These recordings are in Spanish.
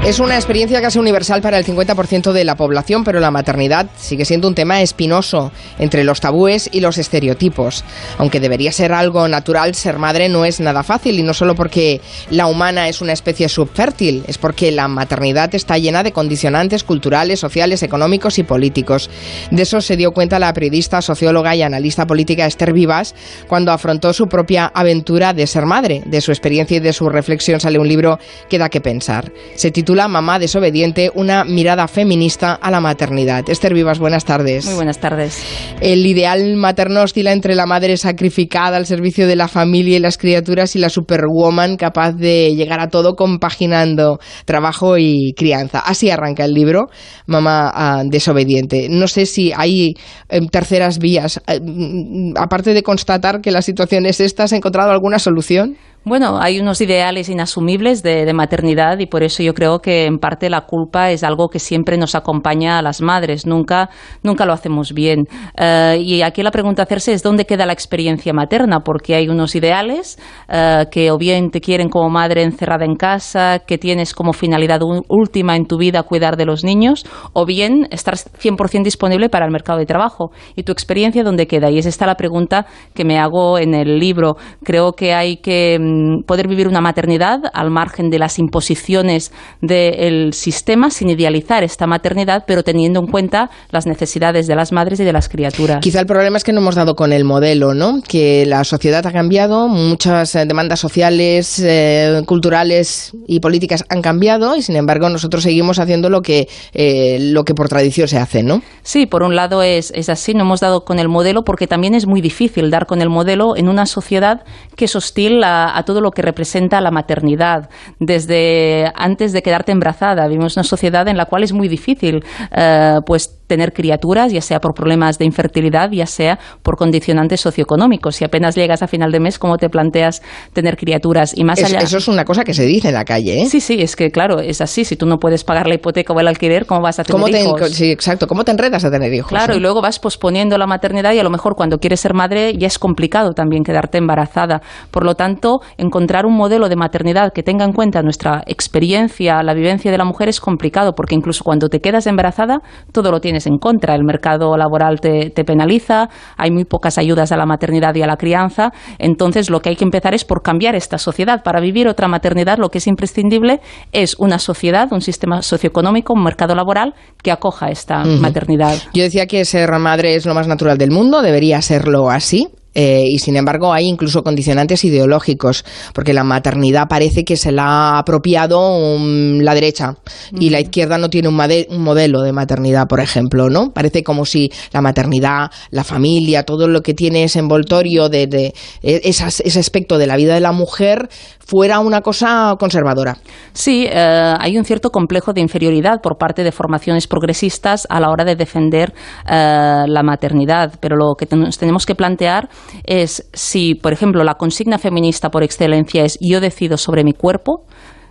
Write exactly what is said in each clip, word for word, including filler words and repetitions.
Es una experiencia casi universal para el cincuenta por ciento de la población, pero la maternidad sigue siendo un tema espinoso entre los tabúes y los estereotipos. Aunque debería ser algo natural, ser madre no es nada fácil, y no solo porque la humana es una especie subfértil, es porque la maternidad está llena de condicionantes culturales, sociales, económicos y políticos. De eso se dio cuenta la periodista, socióloga y analista política Esther Vivas cuando afrontó su propia aventura de ser madre. De su experiencia y de su reflexión sale un libro que da que pensar. Se titula Mamá desobediente, una mirada feminista a la maternidad. Esther Vivas, buenas tardes. Muy buenas tardes. El ideal materno oscila entre la madre sacrificada al servicio de la familia y las criaturas y la superwoman capaz de llegar a todo compaginando trabajo y crianza. Así arranca el libro, Mamá uh, desobediente. No sé si hay eh, terceras vías. Eh, aparte de constatar que la situación es esta, ¿has encontrado alguna solución? Bueno, hay unos ideales inasumibles de, de maternidad, y por eso yo creo que en parte la culpa es algo que siempre nos acompaña a las madres. Nunca, nunca lo hacemos bien. Uh, y aquí la pregunta a hacerse es ¿dónde queda la experiencia materna? Porque hay unos ideales uh, que o bien te quieren como madre encerrada en casa, que tienes como finalidad última en tu vida cuidar de los niños, o bien estar cien por ciento disponible para el mercado de trabajo. ¿Y tu experiencia dónde queda? Y es esta la pregunta que me hago en el libro. Creo que hay que poder vivir una maternidad al margen de las imposiciones del sistema, sin idealizar esta maternidad, pero teniendo en cuenta las necesidades de las madres y de las criaturas. Quizá el problema es que no hemos dado con el modelo, ¿no? Que la sociedad ha cambiado, muchas demandas sociales, eh, culturales y políticas han cambiado, y sin embargo nosotros seguimos haciendo lo que, eh, lo que por tradición se hace, ¿no? Sí, por un lado es, es así, no hemos dado con el modelo, porque también es muy difícil dar con el modelo en una sociedad que es hostil a, a todo lo que representa la maternidad. Desde antes de quedarte embarazada, vivimos una sociedad en la cual es muy difícil eh, pues tener criaturas, ya sea por problemas de infertilidad, ya sea por condicionantes socioeconómicos. Si apenas llegas a final de mes, ¿cómo te planteas tener criaturas? Y más es, allá... Eso es una cosa que se dice en la calle, ¿eh? Sí, sí, es que claro, es así. Si tú no puedes pagar la hipoteca o el alquiler, ¿cómo vas a tener ¿Cómo te, hijos? Sí, exacto. ¿Cómo te enredas a tener hijos? Claro, ¿eh? Y luego vas posponiendo la maternidad, y a lo mejor cuando quieres ser madre ya es complicado también quedarte embarazada. Por lo tanto, encontrar un modelo de maternidad que tenga en cuenta nuestra experiencia, la vivencia de la mujer, es complicado, porque incluso cuando te quedas embarazada, todo lo tienes en contra. El mercado laboral te, te penaliza, hay muy pocas ayudas a la maternidad y a la crianza. Entonces, lo que hay que empezar es por cambiar esta sociedad. Para vivir otra maternidad, lo que es imprescindible es una sociedad, un sistema socioeconómico, un mercado laboral que acoja esta uh-huh. maternidad. Yo decía que ser madre es lo más natural del mundo, debería serlo así. Eh, y sin embargo hay incluso condicionantes ideológicos, porque la maternidad parece que se la ha apropiado um, la derecha, mm. y la izquierda no tiene un, made- un modelo de maternidad, por ejemplo, ¿no? Parece como si la maternidad, la familia, todo lo que tiene ese envoltorio de, de esas, ese aspecto de la vida de la mujer fuera una cosa conservadora. Sí, eh, hay un cierto complejo de inferioridad por parte de formaciones progresistas a la hora de defender eh, la maternidad, pero lo que nos tenemos que plantear es si, por ejemplo, la consigna feminista por excelencia es yo decido sobre mi cuerpo.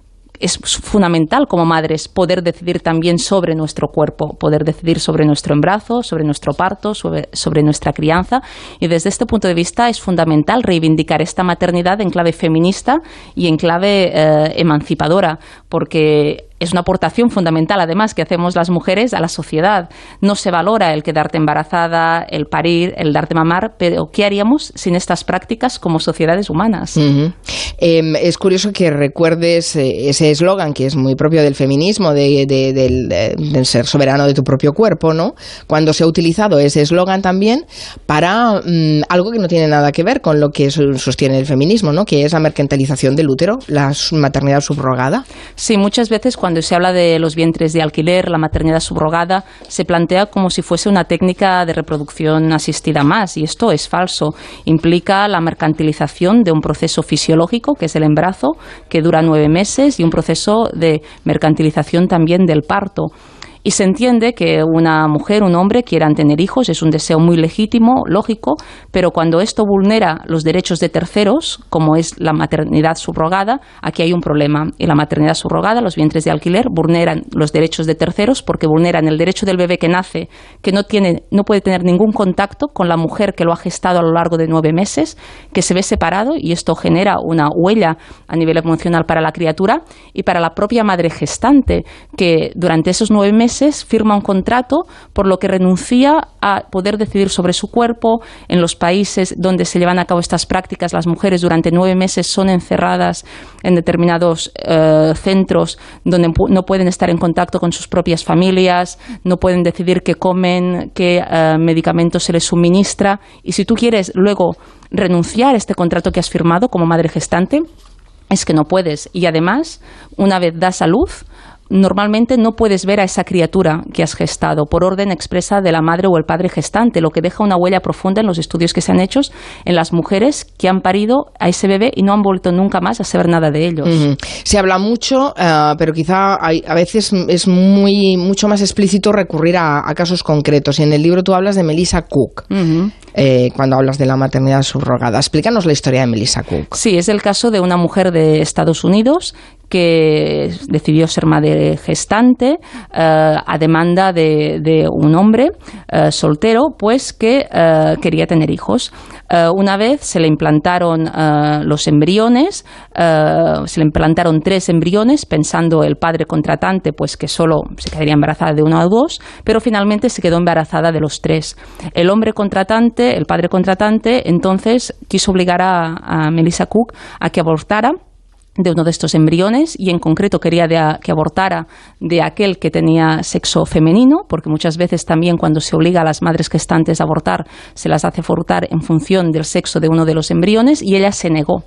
Es fundamental como madres poder decidir también sobre nuestro cuerpo, poder decidir sobre nuestro embarazo, sobre nuestro parto, sobre, sobre nuestra crianza, y desde este punto de vista es fundamental reivindicar esta maternidad en clave feminista y en clave eh, emancipadora, porque es una aportación fundamental, además, que hacemos las mujeres a la sociedad. No se valora el quedarte embarazada, el parir, el darte mamar, pero ¿qué haríamos sin estas prácticas como sociedades humanas? Uh-huh. Eh, es curioso que recuerdes eh, ese eslogan que es muy propio del feminismo, de, de, de, de, de ser soberano de tu propio cuerpo, ¿no? Cuando se ha utilizado ese eslogan también para um, algo que no tiene nada que ver con lo que sostiene el feminismo, ¿no? Que es la mercantilización del útero, la maternidad subrogada. Sí, muchas veces cuando se habla de los vientres de alquiler, la maternidad subrogada, se plantea como si fuese una técnica de reproducción asistida más, y esto es falso. Implica la mercantilización de un proceso fisiológico, que es el embarazo, que dura nueve meses, y un proceso de mercantilización también del parto. Y se entiende que una mujer, un hombre quieran tener hijos, es un deseo muy legítimo, lógico, pero cuando esto vulnera los derechos de terceros, como es la maternidad subrogada, aquí hay un problema. Y la maternidad subrogada, los vientres de alquiler, vulneran los derechos de terceros porque vulneran el derecho del bebé que nace, que no tiene, no puede tener ningún contacto con la mujer que lo ha gestado a lo largo de nueve meses, que se ve separado, y esto genera una huella a nivel emocional para la criatura y para la propia madre gestante, que durante esos nueve meses firma un contrato por lo que renuncia a poder decidir sobre su cuerpo. En los países donde se llevan a cabo estas prácticas, las mujeres durante nueve meses son encerradas en determinados eh, centros donde no pueden estar en contacto con sus propias familias, no pueden decidir qué comen, qué eh, medicamentos se les suministra. Y si tú quieres luego renunciar a este contrato que has firmado como madre gestante, es que no puedes. Y además, una vez das a luz, normalmente no puedes ver a esa criatura que has gestado por orden expresa de la madre o el padre gestante, lo que deja una huella profunda en los estudios que se han hecho en las mujeres que han parido a ese bebé y no han vuelto nunca más a saber nada de ellos. Uh-huh. Se habla mucho, uh, pero quizá hay, a veces es muy mucho más explícito recurrir a, a casos concretos. Y en el libro tú hablas de Melissa Cook. Uh-huh. Eh, cuando hablas de la maternidad subrogada. Explícanos la historia de Melissa Cook. Sí, es el caso de una mujer de Estados Unidos que decidió ser madre gestante uh, a demanda de, de un hombre uh, soltero, pues que uh, quería tener hijos. Uh, una vez se le implantaron uh, los embriones, uh, se le implantaron tres embriones, pensando el padre contratante pues que solo se quedaría embarazada de uno o dos, pero finalmente se quedó embarazada de los tres. El hombre contratante, el padre contratante, entonces quiso obligar a, a Melissa Cook a que abortara de uno de estos embriones, y en concreto quería de a, que abortara de aquel que tenía sexo femenino, porque muchas veces también cuando se obliga a las madres gestantes a abortar se las hace abortar en función del sexo de uno de los embriones, y ella se negó.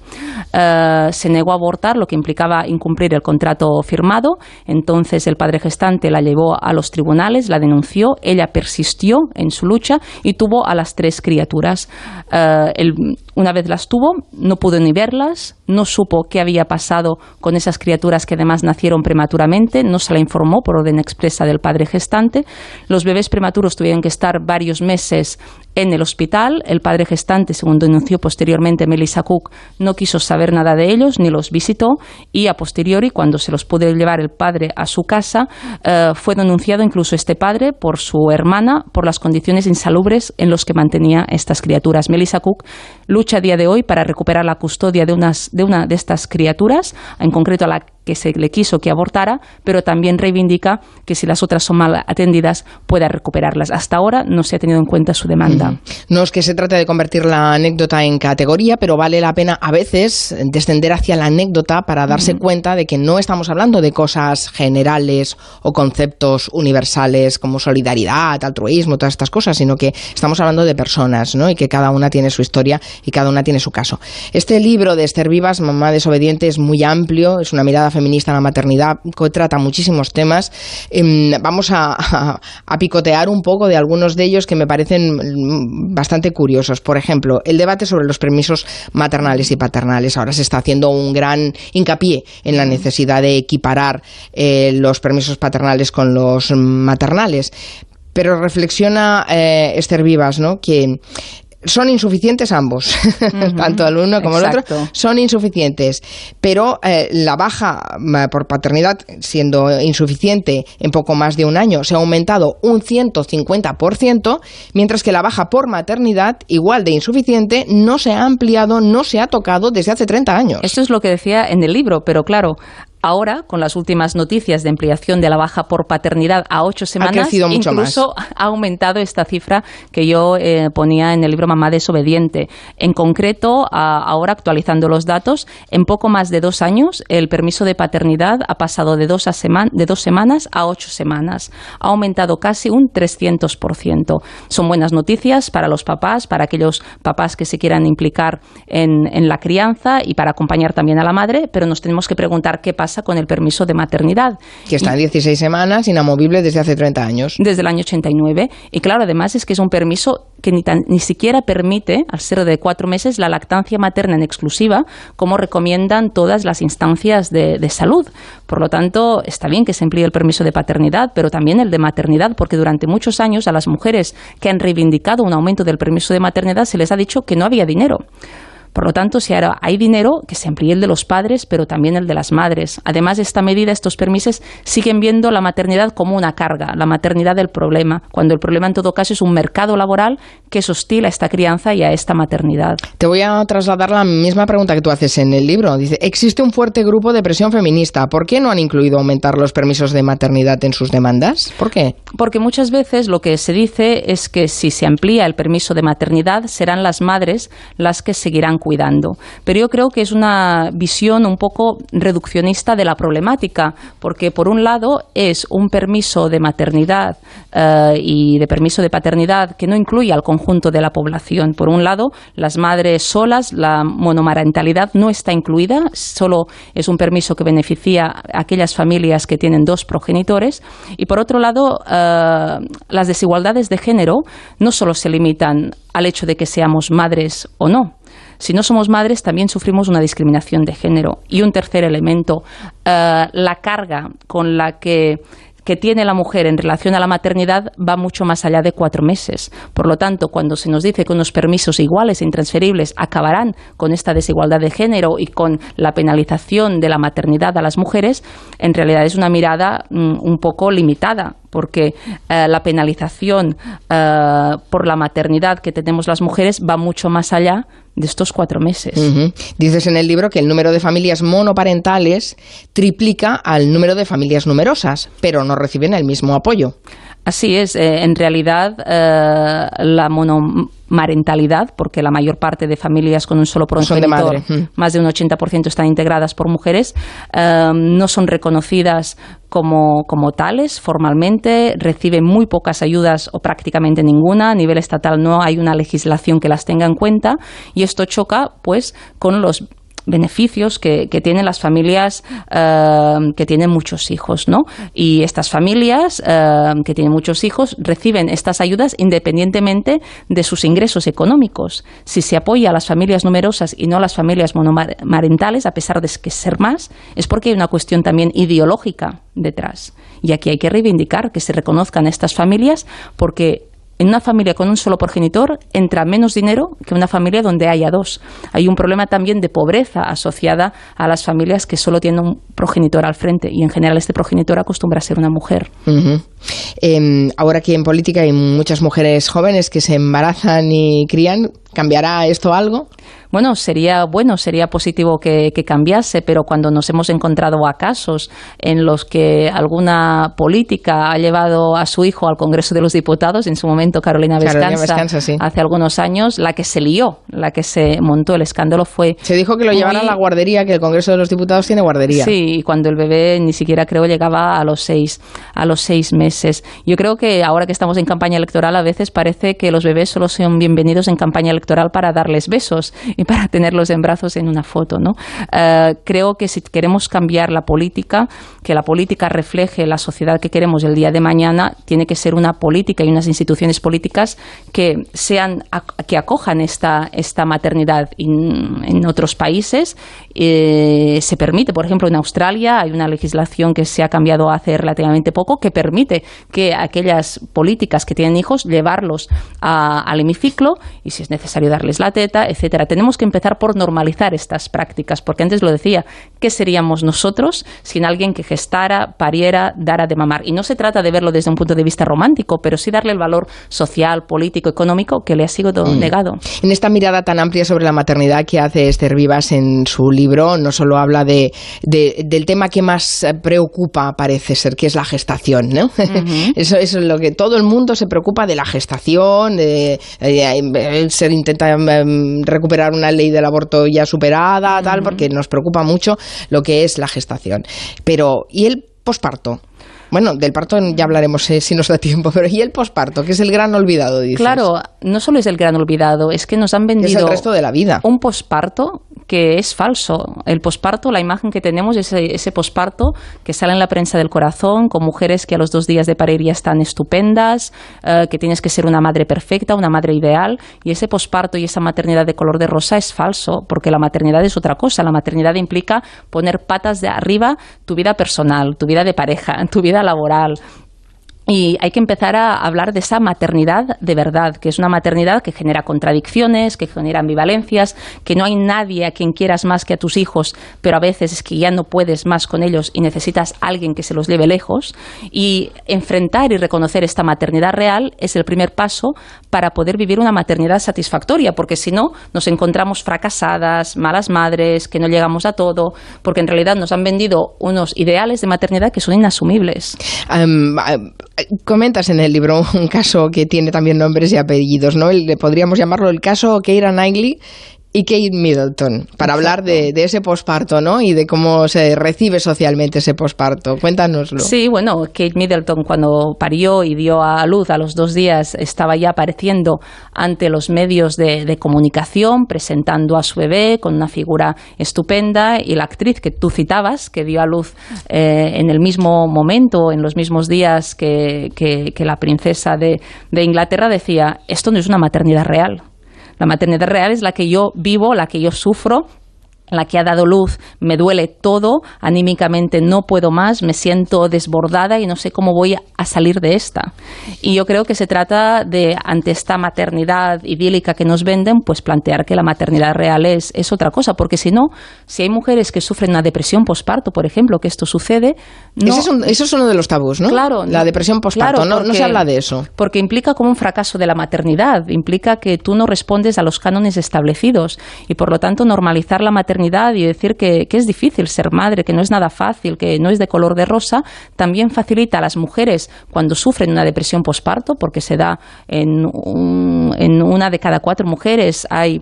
Uh, se negó a abortar, lo que implicaba incumplir el contrato firmado. Entonces el padre gestante la llevó a los tribunales, la denunció, ella persistió en su lucha y tuvo a las tres criaturas. Uh, el, una vez las tuvo, no pudo ni verlas, no supo qué había pasado con esas criaturas que además nacieron prematuramente, no se la informó por orden expresa del padre gestante. Los bebés prematuros tuvieron que estar varios meses en el hospital. El padre gestante, según denunció posteriormente Melissa Cook, no quiso saber nada de ellos ni los visitó, y a posteriori, cuando se los pudo llevar el padre a su casa, eh, fue denunciado incluso este padre por su hermana por las condiciones insalubres en las que mantenía estas criaturas. Melissa Cook lucha a día de hoy para recuperar la custodia de, unas, de una de estas criaturas, en concreto a la que se le quiso que abortara, pero también reivindica que si las otras son mal atendidas pueda recuperarlas. Hasta ahora no se ha tenido en cuenta su demanda. Uh-huh. No es que se trate de convertir la anécdota en categoría, pero vale la pena a veces descender hacia la anécdota para darse uh-huh. cuenta de que no estamos hablando de cosas generales o conceptos universales como solidaridad, altruismo, todas estas cosas, sino que estamos hablando de personas, ¿no? Y que cada una tiene su historia y cada una tiene su caso. Este libro de Esther Vivas, Mamá desobediente, es muy amplio, es una mirada feminista a la maternidad, que trata muchísimos temas. Eh, vamos a, a, a picotear un poco de algunos de ellos que me parecen bastante curiosos. Por ejemplo, el debate sobre los permisos maternales y paternales. Ahora se está haciendo un gran hincapié en la necesidad de equiparar eh, los permisos paternales con los maternales. Pero reflexiona eh, Esther Vivas, ¿no?, que son insuficientes ambos, uh-huh. tanto el uno como Exacto. el otro, son insuficientes, pero eh, la baja por paternidad, siendo insuficiente en poco más de un año, se ha aumentado un ciento cincuenta por ciento, mientras que la baja por maternidad, igual de insuficiente, no se ha ampliado, no se ha tocado desde hace treinta años. Esto es lo que decía en el libro, pero claro, ahora, con las últimas noticias de ampliación de la baja por paternidad a ocho semanas, ha crecido mucho incluso más. Ha aumentado esta cifra que yo eh, ponía en el libro Mamá desobediente. En concreto, a, ahora actualizando los datos, en poco más de dos años el permiso de paternidad ha pasado de dos, a sema- de dos semanas a ocho semanas. Ha aumentado casi un trescientos por ciento. Son buenas noticias para los papás, para aquellos papás que se quieran implicar en, en la crianza y para acompañar también a la madre, pero nos tenemos que preguntar qué pasa pasa con el permiso de maternidad. Que está en dieciséis semanas, inamovible desde hace treinta años. Desde el año ochenta y nueve. Y claro, además es que es un permiso que ni, tan, ni siquiera permite, al ser de cuatro meses, la lactancia materna en exclusiva, como recomiendan todas las instancias de, de salud. Por lo tanto, está bien que se emplee el permiso de paternidad, pero también el de maternidad, porque durante muchos años a las mujeres que han reivindicado un aumento del permiso de maternidad se les ha dicho que no había dinero. Por lo tanto, si ahora hay dinero, que se amplíe el de los padres, pero también el de las madres. Además, esta medida, estos permisos, siguen viendo la maternidad como una carga, la maternidad del problema, cuando el problema en todo caso es un mercado laboral que es hostil a esta crianza y a esta maternidad. Te voy a trasladar la misma pregunta que tú haces en el libro. Dice, existe un fuerte grupo de presión feminista. ¿Por qué no han incluido aumentar los permisos de maternidad en sus demandas? ¿Por qué? Porque muchas veces lo que se dice es que si se amplía el permiso de maternidad, serán las madres las que seguirán cuidando. Pero yo creo que es una visión un poco reduccionista de la problemática, porque por un lado es un permiso de maternidad eh, y de permiso de paternidad que no incluye al conjunto de la población. Por un lado, las madres solas, la monomarentalidad no está incluida, solo es un permiso que beneficia a aquellas familias que tienen dos progenitores. Y por otro lado, eh, las desigualdades de género no solo se limitan al hecho de que seamos madres o no. Si no somos madres, también sufrimos una discriminación de género. Y un tercer elemento, eh, la carga con la que, que tiene la mujer en relación a la maternidad va mucho más allá de cuatro meses. Por lo tanto, cuando se nos dice que unos permisos iguales e intransferibles acabarán con esta desigualdad de género y con la penalización de la maternidad a las mujeres, en realidad es una mirada mm, un poco limitada, porque eh, la penalización eh, por la maternidad que tenemos las mujeres va mucho más allá de estos cuatro meses. Uh-huh. Dices en el libro que el número de familias monoparentales triplica al número de familias numerosas, pero no reciben el mismo apoyo. Así es, eh, en realidad eh, la monomarentalidad, porque la mayor parte de familias con un solo progenitor, mm. más de un ochenta por ciento están integradas por mujeres, eh, no son reconocidas como, como tales formalmente, reciben muy pocas ayudas o prácticamente ninguna. A nivel estatal no hay una legislación que las tenga en cuenta y esto choca pues con los beneficios que, que tienen las familias eh, que tienen muchos hijos, ¿no? Y estas familias eh, que tienen muchos hijos reciben estas ayudas independientemente de sus ingresos económicos. Si se apoya a las familias numerosas y no a las familias monomarentales, a pesar de que ser más, es porque hay una cuestión también ideológica detrás. Y aquí hay que reivindicar que se reconozcan estas familias, porque en una familia con un solo progenitor entra menos dinero que una familia donde haya dos. Hay un problema también de pobreza asociada a las familias que solo tienen un progenitor al frente y en general este progenitor acostumbra a ser una mujer. Uh-huh. Eh, ahora que en política hay muchas mujeres jóvenes que se embarazan y crían, ¿cambiará esto algo? Bueno, sería bueno, sería positivo que, que cambiase, pero cuando nos hemos encontrado a casos en los que alguna política ha llevado a su hijo al Congreso de los Diputados, en su momento Carolina Vescanza, Carolina Vescanza sí. hace algunos años, la que se lió, la que se montó el escándalo fue... Se dijo que lo muy... llevara a la guardería, que el Congreso de los Diputados tiene guardería. Sí, y cuando el bebé ni siquiera creo llegaba a los seis, a los seis meses. Yo creo que ahora que estamos en campaña electoral a veces parece que los bebés solo son bienvenidos en campaña electoral para darles besos y para tenerlos en brazos en una foto, ¿no? Uh, creo que si queremos cambiar la política, que la política refleje la sociedad que queremos el día de mañana, tiene que ser una política y unas instituciones políticas que sean que acojan esta, esta maternidad. En, en otros países eh, se permite, por ejemplo, en Australia hay una legislación que se ha cambiado hace relativamente poco que permite que aquellas políticas que tienen hijos llevarlos a, al hemiciclo y si es necesario darles la teta, etcétera. Tenemos que empezar por normalizar estas prácticas, porque antes lo decía, ¿qué seríamos nosotros sin alguien que gestara, pariera, dara de mamar? Y no se trata de verlo desde un punto de vista romántico, pero sí darle el valor social, político, económico que le ha sido mm. negado. En esta mirada tan amplia sobre la maternidad que hace Esther Vivas en su libro, no solo habla de, de, del tema que más preocupa, parece ser, que es la gestación, ¿no? Uh-huh. Eso, eso es lo que todo el mundo se preocupa de la gestación, de, de, de, se intenta um, recuperar una ley del aborto ya superada, tal, porque nos preocupa mucho lo que es la gestación. Pero, ¿y el posparto? Bueno, del parto ya hablaremos eh, si nos da tiempo, pero ¿y el posparto, que es el gran olvidado, dices? Claro, no solo es el gran olvidado, es que nos han vendido... Es el resto de la vida. Un posparto que es falso. El posparto, la imagen que tenemos es ese, ese posparto que sale en la prensa del corazón, con mujeres que a los dos días de parir ya están estupendas, eh, que tienes que ser una madre perfecta, una madre ideal, y ese posparto y esa maternidad de color de rosa es falso, porque la maternidad es otra cosa. La maternidad implica poner patas de arriba tu vida personal, tu vida de pareja, tu vida laboral. Y hay que empezar a hablar de esa maternidad de verdad, que es una maternidad que genera contradicciones, que genera ambivalencias, que no hay nadie a quien quieras más que a tus hijos, pero a veces es que ya no puedes más con ellos y necesitas a alguien que se los lleve lejos. Y enfrentar y reconocer esta maternidad real es el primer paso para poder vivir una maternidad satisfactoria, porque si no, nos encontramos fracasadas, malas madres, que no llegamos a todo, porque en realidad nos han vendido unos ideales de maternidad que son inasumibles. Um, uh... Comentas en el libro un caso que tiene también nombres y apellidos, ¿no? El, podríamos llamarlo el caso Keira Knightley y Kate Middleton, para Exacto. hablar de, de ese posparto, ¿no? Y de cómo se recibe socialmente ese posparto. Cuéntanoslo. Sí, bueno, Kate Middleton cuando parió y dio a luz a los dos días estaba ya apareciendo ante los medios de, de comunicación, presentando a su bebé con una figura estupenda, y la actriz que tú citabas, que dio a luz eh, en el mismo momento, en los mismos días que, que, que la princesa de, de Inglaterra, decía, esto no es una maternidad real. La maternidad real es la que yo vivo, la que yo sufro, la que ha dado luz, me duele todo, anímicamente no puedo más, me siento desbordada y no sé cómo voy a salir de esta. Y yo creo que se trata de, ante esta maternidad idílica que nos venden, pues plantear que la maternidad real es, es otra cosa, porque si no, si hay mujeres que sufren una depresión posparto, por ejemplo, que esto sucede... No, Ese es un, eso es uno de los tabús, ¿no? Claro. La depresión posparto, claro, no, no se habla de eso. Porque implica como un fracaso de la maternidad, implica que tú no respondes a los cánones establecidos y por lo tanto normalizar la maternidad y decir que, que es difícil ser madre, que no es nada fácil, que no es de color de rosa, también facilita a las mujeres cuando sufren una depresión posparto, porque se da en, un, en una de cada cuatro mujeres, hay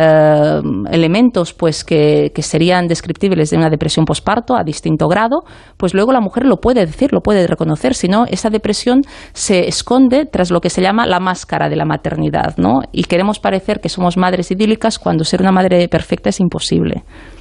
eh, elementos pues que, que serían descriptibles de una depresión posparto a distinto grado, pues luego la mujer lo puede decir, lo puede reconocer, si no, esa depresión se esconde tras lo que se llama la máscara de la maternidad, ¿no? Y queremos parecer que somos madres idílicas cuando ser una madre perfecta es imposible.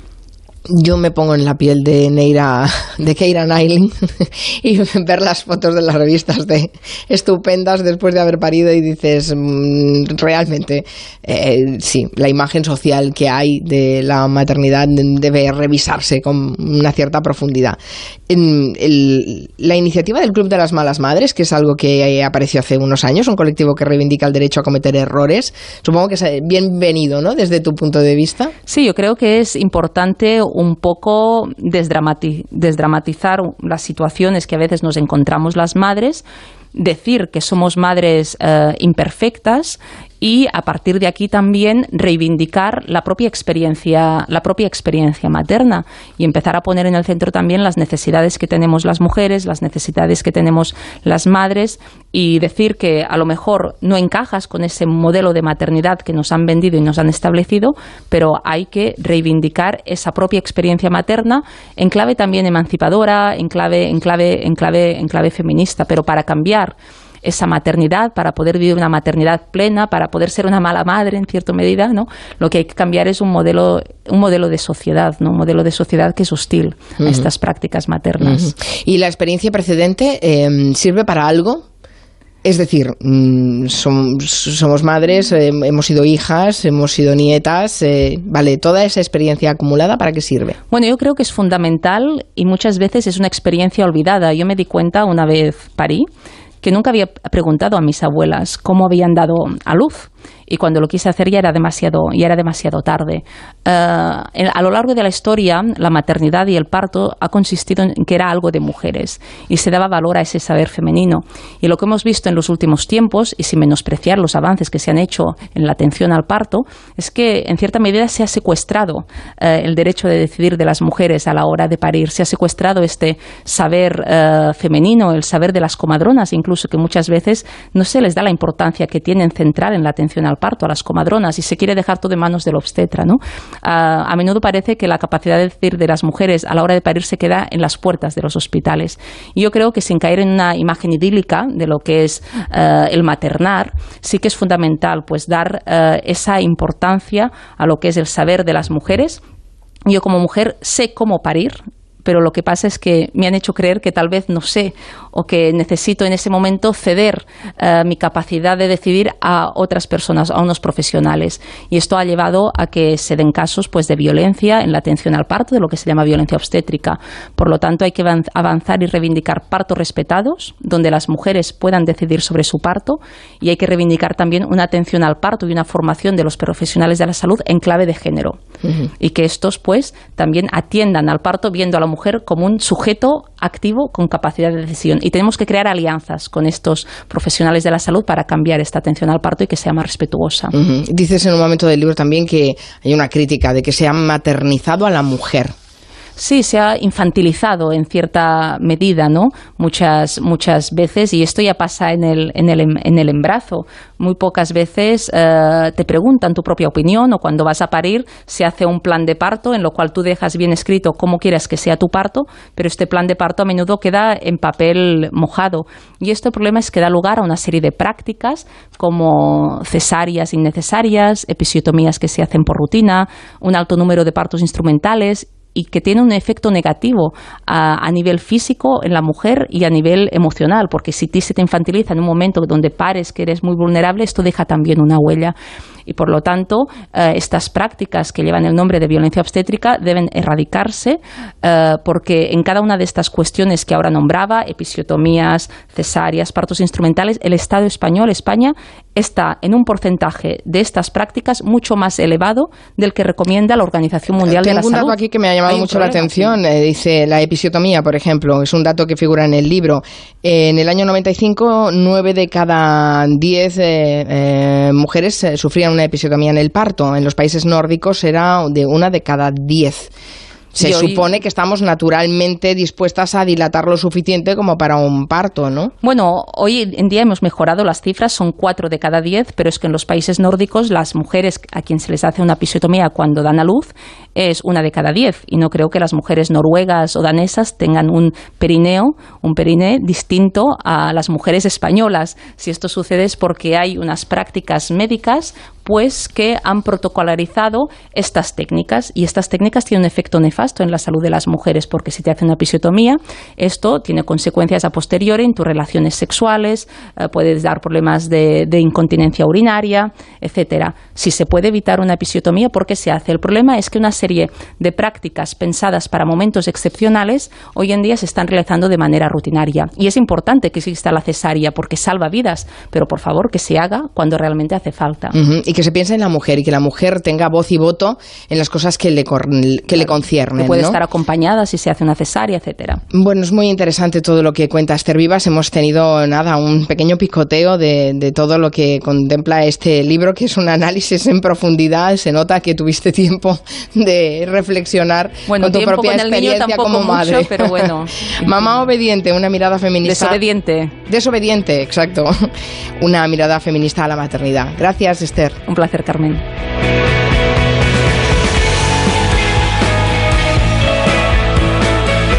Yo me pongo en la piel de Neira, de Keira Knightley y ver las fotos de las revistas de estupendas después de haber parido y dices, mmm, realmente, eh, sí, la imagen social que hay de la maternidad debe revisarse con una cierta profundidad. En el, la iniciativa del Club de las Malas Madres, que es algo que apareció hace unos años, un colectivo que reivindica el derecho a cometer errores, supongo que es bienvenido, ¿no?, desde tu punto de vista. Sí, yo creo que es importante un poco desdramati- desdramatizar las situaciones que a veces nos encontramos las madres, decir que somos madres eh, imperfectas y a partir de aquí también reivindicar la propia experiencia, la propia experiencia materna y empezar a poner en el centro también las necesidades que tenemos las mujeres, las necesidades que tenemos las madres y decir que a lo mejor no encajas con ese modelo de maternidad que nos han vendido y nos han establecido, pero hay que reivindicar esa propia experiencia materna en clave también emancipadora, en clave, en clave, en clave, en clave feminista, pero para cambiar esa maternidad, para poder vivir una maternidad plena, para poder ser una mala madre en cierta medida, ¿no? Lo que hay que cambiar es un modelo, un modelo de sociedad, ¿no? Un modelo de sociedad que es hostil uh-huh. a estas prácticas maternas. Uh-huh. ¿Y la experiencia precedente eh, sirve para algo? Es decir, mmm, som, somos madres, eh, hemos sido hijas, hemos sido nietas, eh, vale, toda esa experiencia acumulada, ¿para qué sirve? Bueno, yo creo que es fundamental y muchas veces es una experiencia olvidada. Yo me di cuenta una vez parí que nunca había preguntado a mis abuelas cómo habían dado a luz. Y cuando lo quise hacer ya era demasiado, ya era demasiado tarde. Uh, a lo largo de la historia, la maternidad y el parto ha consistido en que era algo de mujeres y se daba valor a ese saber femenino. Y lo que hemos visto en los últimos tiempos, y sin menospreciar los avances que se han hecho en la atención al parto, es que en cierta medida se ha secuestrado uh, el derecho de decidir de las mujeres a la hora de parir. Se ha secuestrado este saber uh, femenino, el saber de las comadronas incluso, incluso que muchas veces no se les da la importancia que tienen central en la atención al parto a las comadronas y se quiere dejar todo en manos del obstetra, ¿no? A, a menudo parece que la capacidad de decir de las mujeres a la hora de parir se queda en las puertas de los hospitales. Y yo creo que sin caer en una imagen idílica de lo que es uh, el maternar, sí que es fundamental pues dar uh, esa importancia a lo que es el saber de las mujeres. Yo como mujer sé cómo parir, pero lo que pasa es que me han hecho creer que tal vez no sé o que necesito en ese momento ceder uh, mi capacidad de decidir a otras personas, a unos profesionales. Y esto ha llevado a que se den casos pues, de violencia en la atención al parto, de lo que se llama violencia obstétrica. Por lo tanto, hay que avanzar y reivindicar partos respetados, donde las mujeres puedan decidir sobre su parto, y hay que reivindicar también una atención al parto y una formación de los profesionales de la salud en clave de género. Uh-huh. Y que estos pues también atiendan al parto viendo a la mujer como un sujeto activo con capacidad de decisión. Y tenemos que crear alianzas con estos profesionales de la salud para cambiar esta atención al parto y que sea más respetuosa. Uh-huh. Dices en un momento del libro también que hay una crítica de que se ha maternizado a la mujer. Sí, se ha infantilizado en cierta medida, ¿no? Muchas muchas veces, y esto ya pasa en el en el en el embarazo. Muy pocas veces eh, te preguntan tu propia opinión, o cuando vas a parir se hace un plan de parto en lo cual tú dejas bien escrito cómo quieres que sea tu parto, pero este plan de parto a menudo queda en papel mojado. Y este problema es que da lugar a una serie de prácticas como cesáreas innecesarias, episiotomías que se hacen por rutina, un alto número de partos instrumentales, y que tiene un efecto negativo a, a nivel físico en la mujer y a nivel emocional, porque si ti se te infantiliza en un momento donde pares que eres muy vulnerable, esto deja también una huella. Y por lo tanto, eh, estas prácticas que llevan el nombre de violencia obstétrica deben erradicarse eh, porque en cada una de estas cuestiones que ahora nombraba, episiotomías, cesáreas, partos instrumentales, el Estado español, España, está en un porcentaje de estas prácticas mucho más elevado del que recomienda la Organización Mundial Tengo de la Salud. Tengo un dato aquí que me ha llamado mucho la atención. Eh, dice la episiotomía, por ejemplo, es un dato que figura en el libro. Eh, en el año noventa y cinco, nueve de cada diez eh, eh, mujeres eh, sufrían una episiotomía en el parto. En los países nórdicos era de una de cada diez. Se hoy, supone que estamos naturalmente dispuestas a dilatar lo suficiente como para un parto, ¿no? Bueno, hoy en día hemos mejorado las cifras, son cuatro de cada diez, pero es que en los países nórdicos las mujeres a quien se les hace una episiotomía cuando dan a luz es una de cada diez, y no creo que las mujeres noruegas o danesas tengan un perineo, un periné distinto a las mujeres españolas. Si esto sucede es porque hay unas prácticas médicas pues que han protocolarizado estas técnicas, y estas técnicas tienen un efecto nefasto en la salud de las mujeres, porque si te hacen una episiotomía, esto tiene consecuencias a posteriori en tus relaciones sexuales, eh, puedes dar problemas de, de incontinencia urinaria, etcétera. Si se puede evitar una episiotomía, ¿por qué se hace? El problema es que una serie de prácticas pensadas para momentos excepcionales hoy en día se están realizando de manera rutinaria, y es importante que exista la cesárea porque salva vidas, pero por favor que se haga cuando realmente hace falta. Uh-huh. Y que se piense en la mujer y que la mujer tenga voz y voto en las cosas que le, cor- que claro, le conciernen. Que puede ¿no? estar acompañada si se hace una cesárea, etcétera. Bueno, es muy interesante todo lo que cuenta Esther Vivas. Hemos tenido, nada, un pequeño picoteo de, de todo lo que contempla este libro, que es un análisis en profundidad. Se nota que tuviste tiempo de reflexionar bueno, con tu propia con el experiencia niño como madre. Mucho, pero bueno. Mamá obediente, una mirada feminista. Desobediente. Desobediente, exacto. Una mirada feminista a la maternidad. Gracias, Esther. Un placer, Carmen.